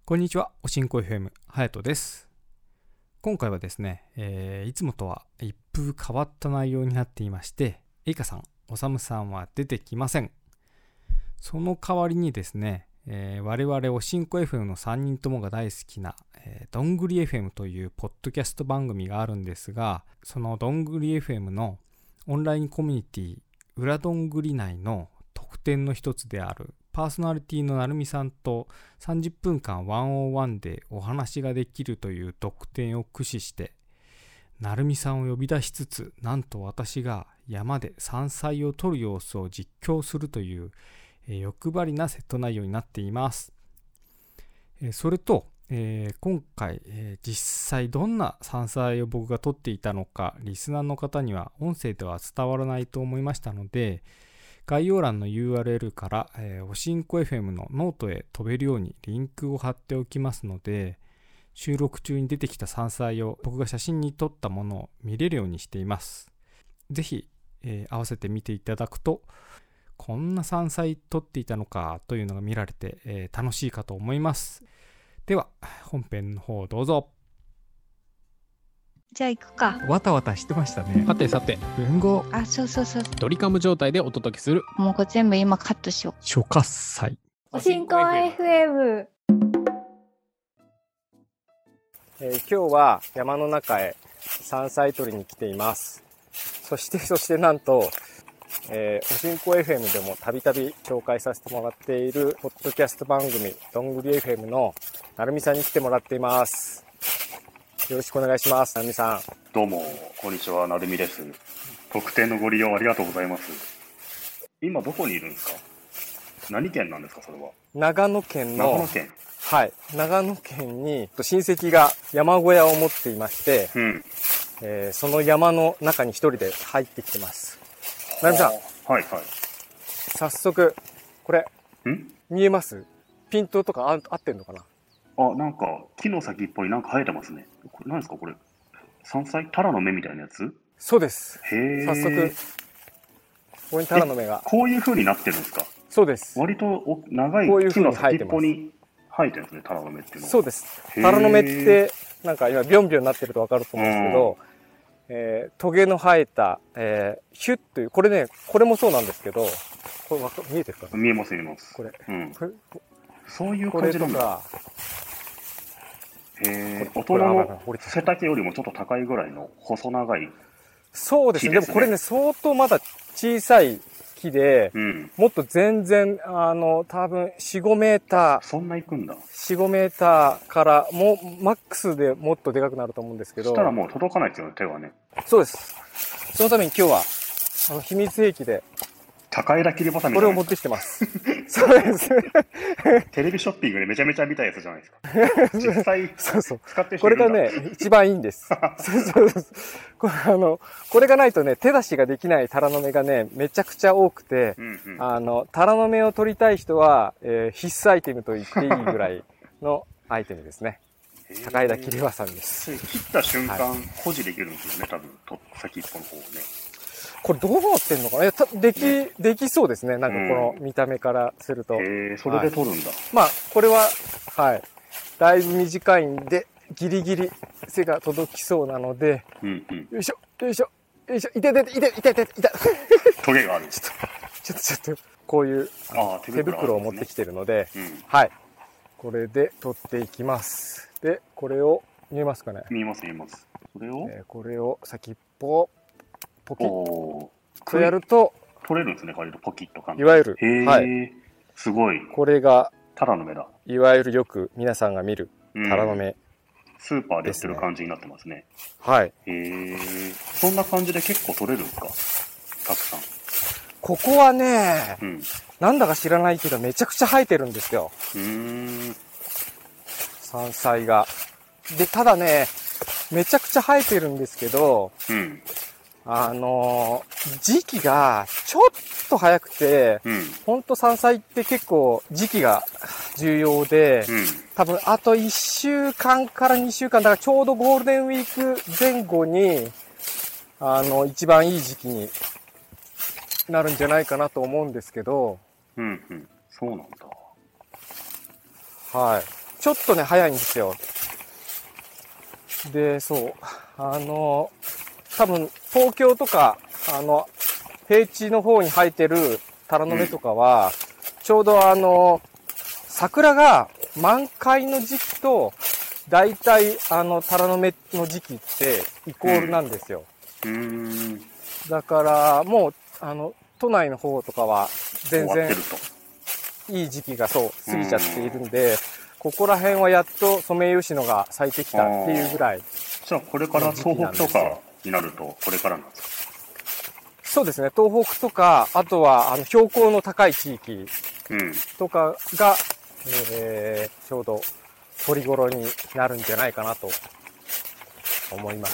こんにちは、おしんこ FM はやとです。今回はですね、いつもとは一風変わった内容になっていまして、えいかさん、おさむさんは出てきません。その代わりにですね、我々おしんこ FM の3人ともが大好きな、どんぐり FM というポッドキャスト番組があるんですが、そのどんぐり FM のオンラインコミュニティ裏どんぐり内の特典の一つであるパーソナリティのなるみさんと30分間101でお話ができるという特典を駆使してなるみさんを呼び出しつつ、なんと私が山で山菜を採る様子を実況するという欲張りなセット内容になっています。それと、今回、実際どんな山菜を僕が採っていたのかリスナーの方には音声では伝わらないと思いましたので、概要欄の URL から、おしんこ FM のノートへ飛べるようにリンクを貼っておきますので、収録中に出てきた山菜を僕が写真に撮ったものを見れるようにしています。ぜひ、合わせて見ていただくと、こんな山菜撮っていたのかというのが見られて、楽しいかと思います。では本編の方どうぞ。 じゃあ行くか。 わたわたしてましたね。 さてさて、 文豪あ、そうドリカム状態でお届けするもうこれ全部今カットしよ初喝祭。 う。おしんこ FM。 今日は山の中へ山菜採りに来ています。そしてなんと、おしんこ FM でもたびたび紹介させてもらっているポッドキャスト番組どんぐり FM のなるみさんに来てもらっています。よろしくお願いします。なるみさん。 どうも、こんにちは、なるみです。特典のご利用ありがとうございます。今どこにいるんですか？何県なんですか、それは。 長野県の、 長野県。 はい。長野県に親戚が山小屋を持っていまして、その山の中に一人で入ってきてます。なるみさん。 はいはい。 早速、これ、見えます？ピントとか合ってんのかな？ なんか、木の先っぽになんか生えてますね。これ何ですか、これ。山菜？タラの芽みたいなやつ？ そうです。 へー。 早速、ここにタラの芽が。 こういう風になってるんですか？ そうです。 割と長い木の先っぽに生えてるんですね、タラの芽っていうのは。 そうです。タラの芽って、なんか今ビョンビョンになってるとわかると思うんですけど、トゲの生えた、ヒュッという、これね、これもそうなんですけど、これ見えてるかな？ 見えます、見えます。 これ。 そういう感じなんだ。大人の背丈よりもちょっと高いぐらいの細長い木ですね。 そうですね。でもこれね、相当まだ小さい木で、もっと全然、多分4、5メーター。 そんな行くんだ。 4、5メーターから、もう、マックスでもっとでかくなると思うんですけど。 そしたらもう届かないですよね、手はね。 そうです。そのために今日は、秘密兵器で、 高枝切りバサミこれを持ってきてます。そうです。 テレビショッピングでめちゃめちゃ見たやつじゃないですか。実際、 そう使ってる人これがね、一番いいんです。これがないとね、手出しができないタラの芽がね、めちゃくちゃ多くて、タラの芽を取りたい人は、必須アイテムと言っていいぐらいのアイテムですね。高枝切りバサミです。 切った瞬間、保持できるんですよね、多分、先っぽの方をね。 これどうなってんのかな？できそうですね。なんかこの見た目からすると。 それで取るんだ。 まあ、これは、はい。だいぶ短いんで、ギリギリ背が届きそうなので、よいしょ、よいしょ、よいしょ、痛い。 トゲがある。 ちょっと、こういう手袋を持ってきてるので、はい。これで取っていきます。で、これを、見えますかね？ 見えます。 これを先っぽ、ポキッとやると取れるんですね、割とポキッと感じ。 いわゆる、 はい。すごい。 これがタラの芽だ。いわゆるよく皆さんが見るタラの芽、 スーパーで売ってる感じになってますね。 はい。 そんな感じで結構取れるんですか？たくさん。 ここはね、なんだか知らないけどめちゃくちゃ生えてるんですよ。山菜が。で、ただね、めちゃくちゃ生えてるんですけど、時期がちょっと早くて、ほんと山菜って結構時期が重要で、多分あと1週間から2週間、だからちょうどゴールデンウィーク前後に、一番いい時期になるんじゃないかなと思うんですけど、 そうなんだ。 はい。 ちょっとね、早いんですよ。で、そう。多分、東京とか、平地の方に生えてるタラの芽とかは、ちょうど桜が満開の時期と、だいたいタラの芽の時期ってイコールなんですよ。だから、もう、都内の方とかは全然いい時期がそう、過ぎちゃっているんで、ここら辺はやっとソメイヨシノが咲いてきたっていうぐらい。 じゃあこれから東北とかになると、これからなんですか？ そうですね、東北とか、あとは標高の高い地域とかが、ちょうど取り頃になるんじゃないかなと思います。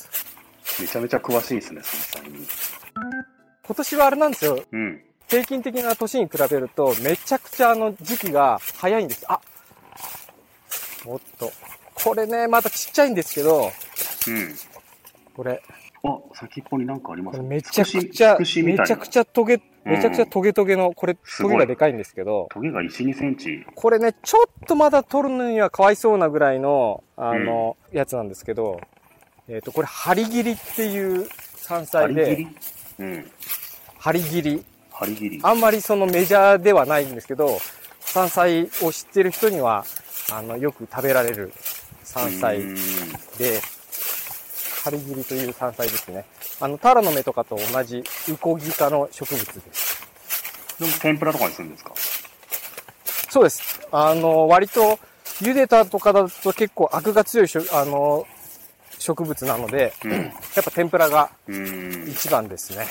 めちゃめちゃ詳しいですね、その際に。 今年はあれなんですよ。 うん。 平均的な年に比べると、めちゃくちゃ時期が早いんです。あ、おっと。これね、またちっちゃいんですけど、これ。 あ、先っぽになんかありますね。 めちゃくちゃトゲトゲの、これ、トゲがでかいんですけど。 トゲが1、2センチ。 これね、ちょっとまだ取るのにはかわいそうなぐらいの、やつなんですけど、これ、ハリギリっていう山菜で、ハリギリ。あんまりそのメジャーではないんですけど、山菜を知ってる人には、よく食べられる山菜で、ハリギリという山菜ですね。タラの芽とかと同じウコギ科の植物です。 でも天ぷらとかにするんですか？ そうです。割と、茹でたとかだと結構アクが強い植物なので、やっぱ天ぷらが一番ですね。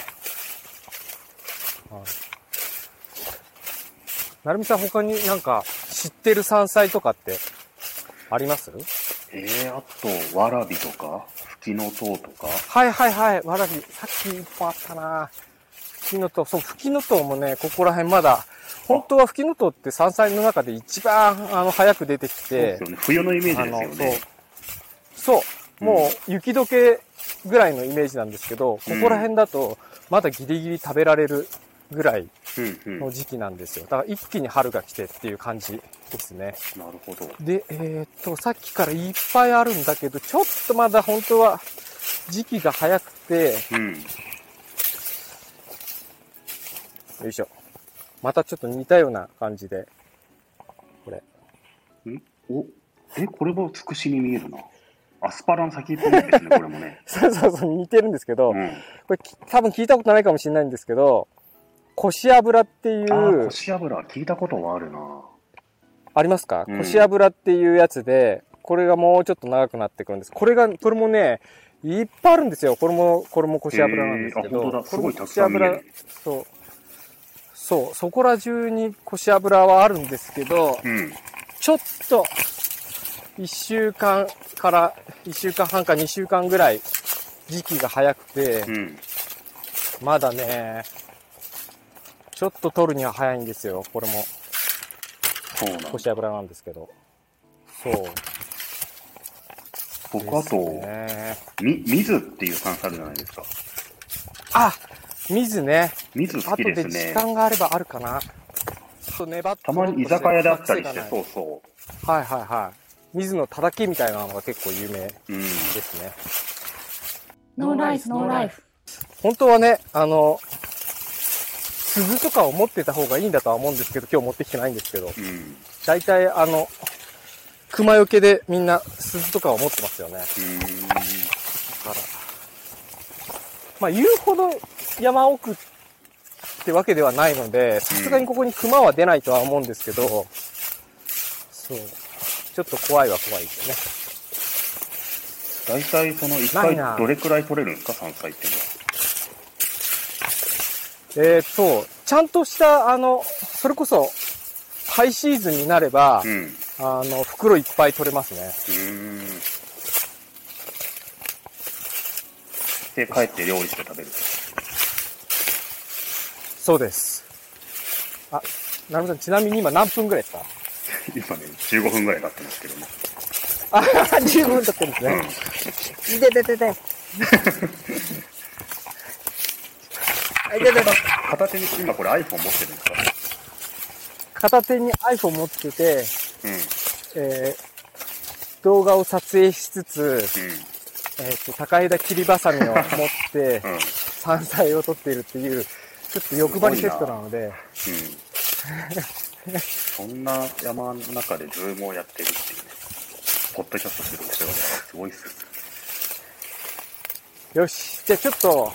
なるみさん、他になんか知ってる山菜とかってあります？ あと、わらびとか、フキノトウとか。 はいはいはい、わらび。さっき一本あったな。フキノトウ。そう、フキノトウもね、ここら辺まだ、本当はフキノトウって山菜の中で一番、早く出てきて。そうですよね。冬のイメージですよね。 そう。もう、雪解けぐらいのイメージなんですけど、ここら辺だと、まだギリギリ食べられるぐらいの時期なんですよ。だから一気に春が来てっていう感じですね。 なるほど。 で、さっきからいっぱいあるんだけど、ちょっとまだ本当は時期が早くて、よいしょ。またちょっと似たような感じで、これ。 これもつくしに見えるな。アスパラの先っぽですね、これもね。 そう、似てるんですけど、これ多分聞いたことないかもしれないんですけど、こし油っていう。 こし油、聞いたことはあるな。 ありますか？こし油っていうやつで、これがもうちょっと長くなってくるんです。これもね、いっぱいあるんですよ。これもこし油なんですけど。 本当だ、すごいたくさん見える。 そう、そこら中にこし油はあるんですけど、ちょっと、1週間から1週間半か2週間ぐらい時期が早くて、まだね、ちょっと取るには早いんですよ、これも。こし油なんですけど。そう。 僕あと、水っていう山菜あるじゃないですか。 あ、水ね。 水好きですね。 後で時間があればあるかな。 たまに居酒屋であったりして、そうそう。 はいはいはい。水のたたきみたいなのが結構有名ですね。 ノーライフ、ノーライフ。 本当はね、鈴とかを持ってた方がいいんだとは思うんですけど、今日持ってきてないんですけど、大体熊よけでみんな鈴とかを持ってますよね。だから、まあ言うほど山奥ってわけではないので、さすがにここに熊は出ないとは思うんですけど、そう。ちょっと怖いは怖いですね。大体その一回どれくらい取れるんですか、山菜っていうのは。 ちゃんとした、それこそ、ハイシーズンになれば、袋いっぱい取れますね。 で、帰って料理して食べる。 そうです。あ、なるほど。ちなみに今何分ぐらいですか？ 今ね、15分ぐらい経ってますけどね。 あ、15分経ってるんですね。 片手に今これ iPhone 持ってるんですか？ 片手に iPhone 持ってて、 動画を撮影しつつ、 うん。 高枝切りばさみを持ってうん。 山菜を取っているっていう、ちょっと欲張りセットなので、 そんな山の中でズームをやってるっていうね、ポッドキャストする人はすごいっすよ。 よし。じゃあちょっと、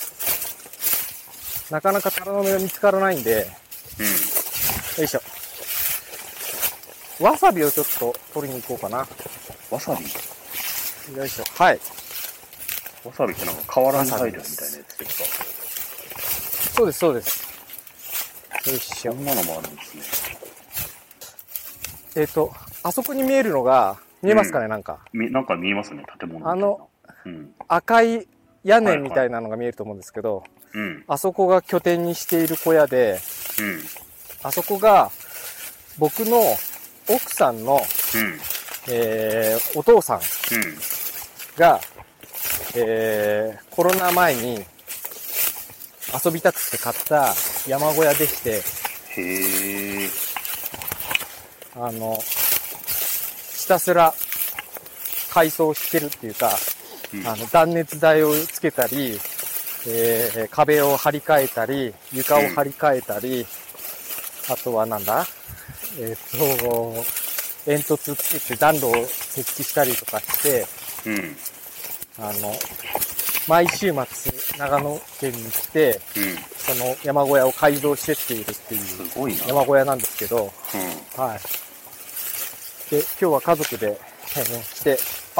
なかなかタラの芽が見つからないんで、よいしょ。わさびをちょっと取りに行こうかな。 わさびよいしょ。はい。 わさびってなんか瓦に入るみたいなやつですか？ そうです、そうです。よいしょ。 そんなのもあるんですね。 あそこに見えるのが、見えますかね、なんか。 なんか見えますね、建物みたいな。 赤い屋根みたいなのが見えると思うんですけど、あそこが拠点にしている小屋で、あそこが僕の奥さんの、お父さんが、コロナ前に遊びたくて買った山小屋でして、 へー。 ひたすら改装してるっていうか、断熱材をつけたり、壁を張り替えたり、床を張り替えたり、あとはなんだ煙突つけて暖炉を設置したりとかして、毎週末長野県に来て、その山小屋を改造してっているっていう山小屋なんですけど、はい。で、今日は家族で、来て、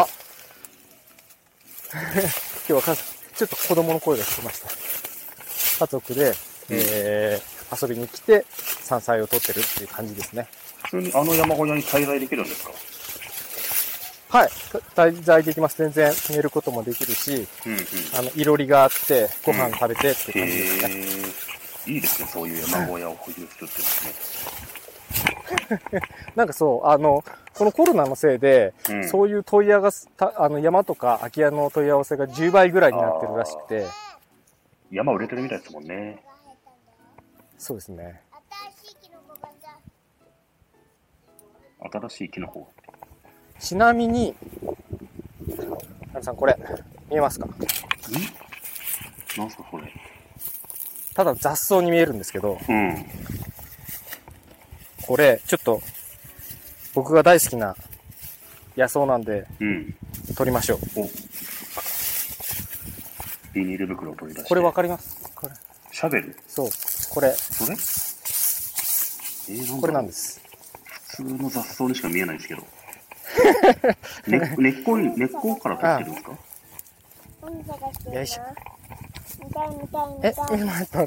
今日はちょっと子供の声が聞こえました。家族で、遊びに来て山菜を取ってるっていう感じですね。 普通にあの山小屋に滞在できるんですか？ はい。滞在できます。全然寝ることもできるし、いろりがあって、ご飯食べてって感じですね。 いいですね、そういう山小屋を保有するってですね。 なんかそう、このコロナのせいで、そういう問い合わせ、山とか空き家の問い合わせが10倍ぐらいになってるらしくて。 山売れてるみたいですもんね。 そうですね。 新しい木の方。 ちなみに、皆さんこれ、見えますか？ なんすかこれ。 ただ雑草に見えるんですけど、これ、ちょっと、僕が大好きな野草なんで、取りましょう。 ビニール袋を取り出して。 これわかります？これ。 シャベル？ そう、これ。 それ？ これなんです。 普通の雑草にしか見えないんですけど。根っこから取ってるんですか？ よいしょ。待って。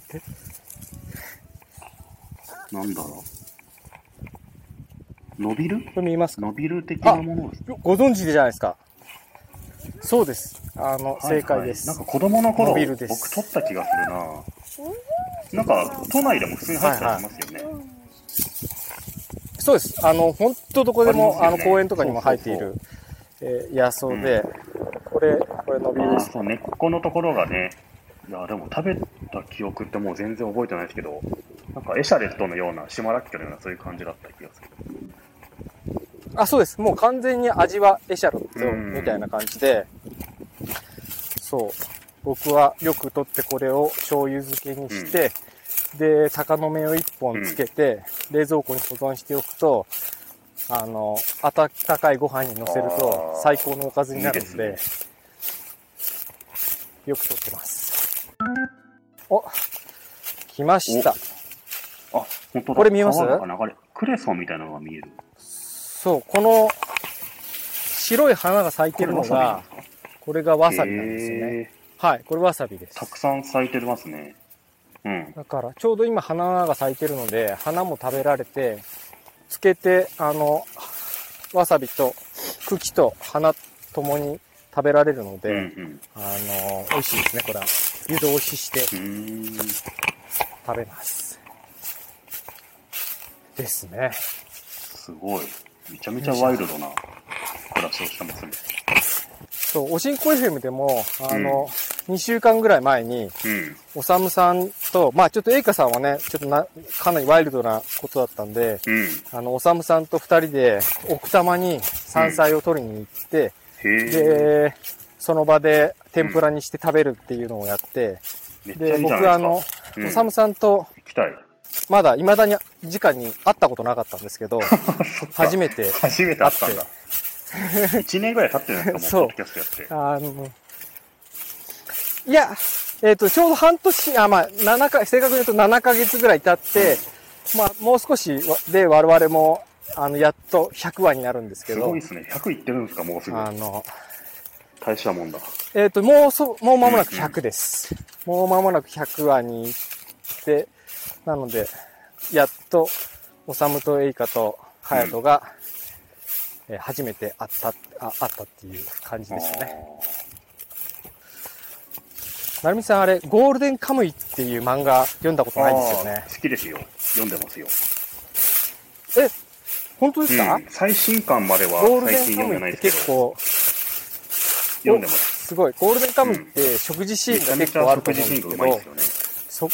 なんだろう。伸びる？ これ見えますか？ 伸びる的なものです。 ご存知じゃないですか。そうです。正解です。 なんか子供の頃、 伸びるです。 僕取った気がするな。なんか都内でも普通に入ったりしますよね。 そうです。本当どこでも、公園とかにも生えている、野草で、これ伸びるです。 そう、根っこのところがね、いや、でも食べた記憶ってもう全然覚えてないですけど、なんかエシャレットのような、島らっきょのようなそういう感じだった気がする。 そうです。もう完全に味はエシャロットみたいな感じで、そう。僕はよく取ってこれを醤油漬けにして、で、鷹の芽を1本つけて、冷蔵庫に保存しておくと、温かいご飯に乗せると最高のおかずになるので、よく取ってます。来ました。 本当だ。 これ見えます？ クレソンみたいなのが見える。 そう、この白い花が咲いてるのが、これがわさびなんですよね。はい、これわさびです。 たくさん咲いてますね。 だから、ちょうど今花が咲いてるので、花も食べられて、つけて、わさびと茎と花ともに食べられるので、美味しいですね、これは。湯通しして食べます。ですね。 すごい。めちゃめちゃワイルドな暮らしをしてますね。 そう、おしんこ FM でも、 2週間ぐらい前に、おさむさんと、まあちょっとエイカさんはね、ちょっとかなりワイルドなことだったんで、おさむさんと2人で奥多摩に山菜を取りに行って、で、その場で天ぷらにして食べるっていうのをやって、で、僕おさむさんと、まだ未だに直に会ったことなかったんですけど、初めて会ったんだ。 1年ぐらい経ってるんですか、もうポッドキャストやって。 いや、ちょうど半年、まあ、正確に言うと7ヶ月ぐらい経って、まあ、もう少しで我々も、やっと100話になるんですけど。 すごいですね。100いってるんですか、もうすぐ。大したもんだ。 もう間もなく100です。もう間もなく100話に行って、なので、やっと、おさむとエイカとハヤトが、初めて会ったっていう感じですね。なるみさん、あれ、ゴールデンカムイっていう漫画読んだことないですよね。 好きですよ。読んでますよ。 本当ですか？ 最新刊までは最近読んでないですけど。読んでます。 すごい。ゴールデンカムイって食事シーンが結構あると思うんですけど、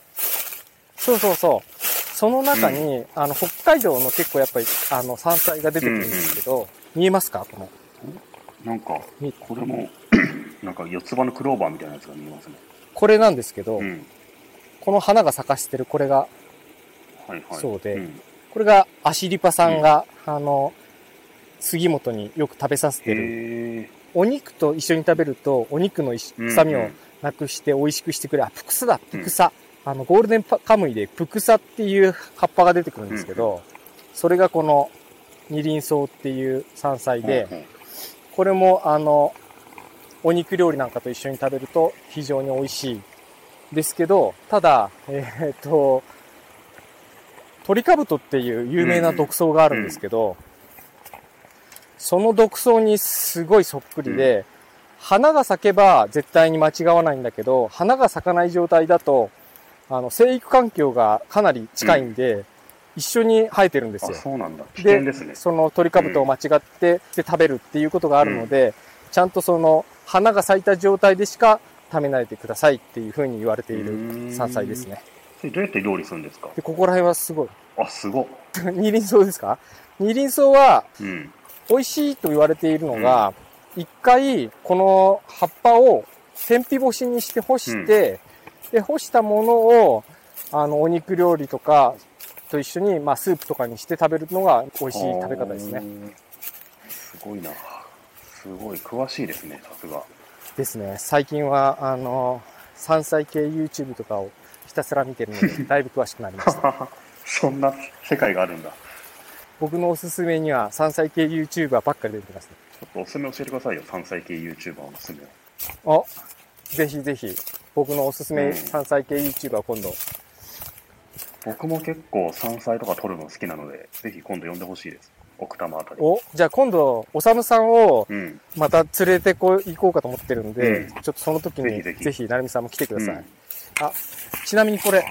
そう。その中に、北海道の結構やっぱり、山菜が出てくるんですけど、見えますか？この。 なんか、これも、なんか四つ葉のクローバーみたいなやつが見えますね。 これなんですけど、この花が咲かしてるこれが、そうで、これがアシリパさんが、杉本によく食べさせてる。お肉と一緒に食べると、お肉の臭みをなくして美味しくしてくれる。プクサだ、プクサ。ゴールデンカムイでプクサっていう葉っぱが出てくるんですけど、それがこの二輪草っていう山菜で、これもお肉料理なんかと一緒に食べると非常に美味しいですけど、ただ、トリカブトっていう有名な毒草があるんですけど、その毒草にすごいそっくりで、花が咲けば絶対に間違わないんだけど、花が咲かない状態だと、生育環境がかなり近いんで、一緒に生えてるんですよ。 そうなんだ。危険ですね。 そのトリカブトを間違って食べるっていうことがあるので、ちゃんとその花が咲いた状態でしか食べないでくださいっていうふうに言われている山菜ですね。 それどうやって料理するんですか？ で、ここら辺はすごい。 すごい。 二輪草ですか？二輪草は、美味しいと言われているのが、一回この葉っぱを天日干しにして干して、で、干したものを、お肉料理とかと一緒に、まあ、スープとかにして食べるのが美味しい食べ方ですね。 すごいな。すごい詳しいですね、さすが。 ですね。最近は、山菜系 YouTube とかをひたすら見てるので、だいぶ詳しくなりました。 そんな世界があるんだ。 僕のおすすめには山菜系 YouTuber ばっかり出てますね。 ちょっとおすすめ教えてくださいよ、山菜系 YouTuber のおすすめを。 ぜひぜひ、僕のおすすめ山菜系 YouTuber 今度。 僕も結構山菜とか撮るの好きなので、ぜひ今度呼んでほしいです。奥多摩あたり。 じゃあ今度、おさむさんをまた連れて行こうかと思ってるんで、ちょっとその時にぜひなるみさんも来てください。ちなみにこれ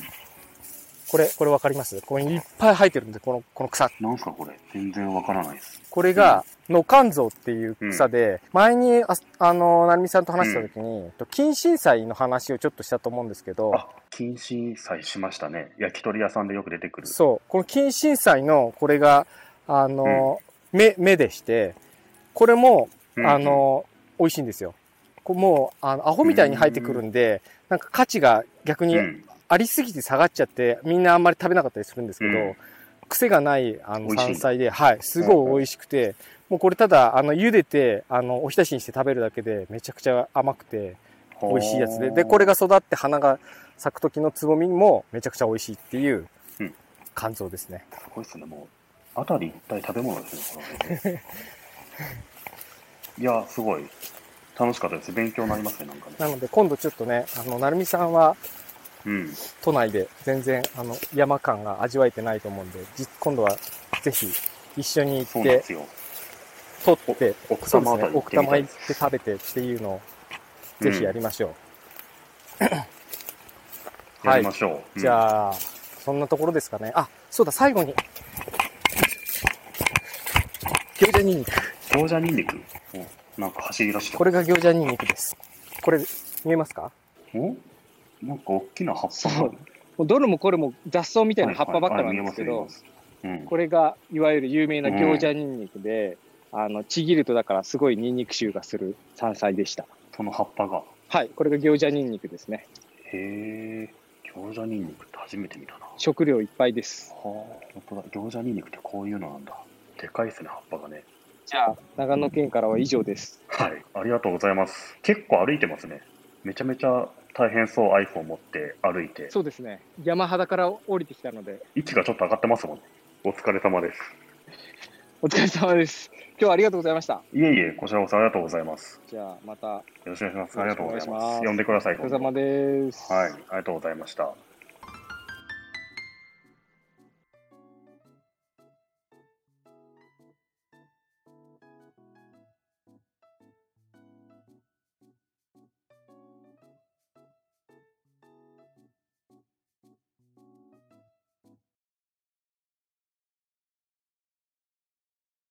わかります？ここにいっぱい生えてるんで、この草。 なんすかこれ？全然わからないです。 これが、野甘草っていう草で、前に、なるみさんと話した時に、近親菜の話をちょっとしたと思うんですけど。 近親菜しましたね。焼き鳥屋さんでよく出てくる。 そう。この近親菜の、これが、芽でして、これも、美味しいんですよ。もう、アホみたいに生えてくるんで、なんか価値が逆にありすぎて下がっちゃって、みんなあんまり食べなかったりするんですけど、癖がない、山菜で、すごい美味しくて、もうこれただ、茹でて、おひたしにして食べるだけで、めちゃくちゃ甘くて、美味しいやつで、で、これが育って花が咲く時のつぼみもめちゃくちゃ美味しいっていう、肝臓ですね。 すごいですね、もう。あたり一体食べ物ですね、これ。いや、すごい。楽しかったです。勉強になりますね、なんかね。 なので、今度ちょっとね、なるみさんは、都内で全然山感が味わえてないと思うんで、今度はぜひ一緒に行って取って奥多摩行って食べてっていうのをぜひやりましょう。 やりましょう。じゃあそんなところですかね。そうだ、最後に餃子ニンニク。 餃子ニンニク。なんか走り出した。 これが餃子ニンニクです。 これ見えますか？ おなんか大きな葉っぱそう。もうどれもこれも雑草みたいな葉っぱばっかなんですけど、 見えます見えます。 これがいわゆる有名な行者ニンニクで、ちぎるとだからすごいニンニク臭がする山菜でした。 その葉っぱが。 はい、これが行者ニンニクですね。 へえ、行者ニンニクって初めて見たな。 食料いっぱいです。 はあ、本当だ。行者ニンニクってこういうのなんだ。でかいですね、葉っぱがね。 じゃあ、長野県からは以上です。 はい、ありがとうございます。結構歩いてますね。めちゃめちゃ大変そう、iPhone 持って歩いて。 そうですね。山肌から降りてきたので。 位置がちょっと上がってますもんね。お疲れ様です。 お疲れ様です。今日はありがとうございました。 いえいえ、こちらこそありがとうございます。 じゃあ、また。よよろしくお願いします。ありがとうございろしくお願いします。 ます。 呼んでください。 お疲れ様です。 はい、ありがとうございました。